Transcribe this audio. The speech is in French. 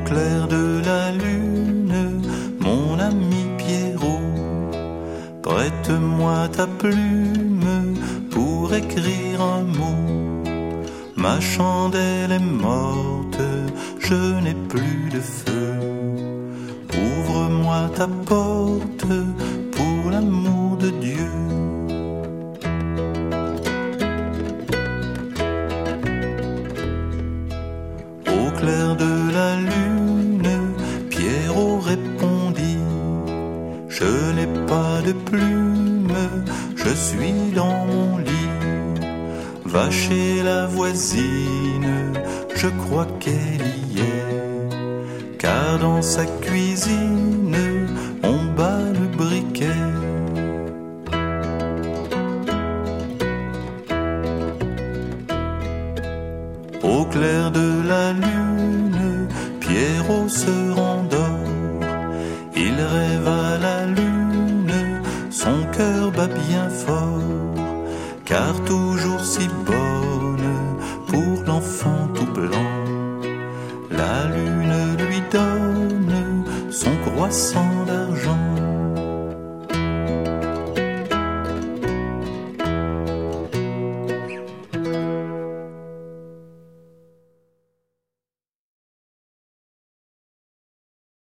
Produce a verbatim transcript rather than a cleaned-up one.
clair de la lune, mon ami Pierrot, prête-moi ta plume pour écrire un mot. Ma chandelle est morte, je n'ai plus de feu. Ouvre-moi ta porte pour l'amour de Dieu. Au clair de la lune, Pierrot répondit: je n'ai pas de plume, je suis dans mon lit. Va chez la voisine, je crois qu'elle y est, car dans sa cuisine, on bat le briquet. Au clair de la lune, Pierrot se rendort. Il rêve à la lune, son cœur bat bien fort, car toujours si bonne pour l'enfant tout blanc. La lune lui donne son croissant d'argent.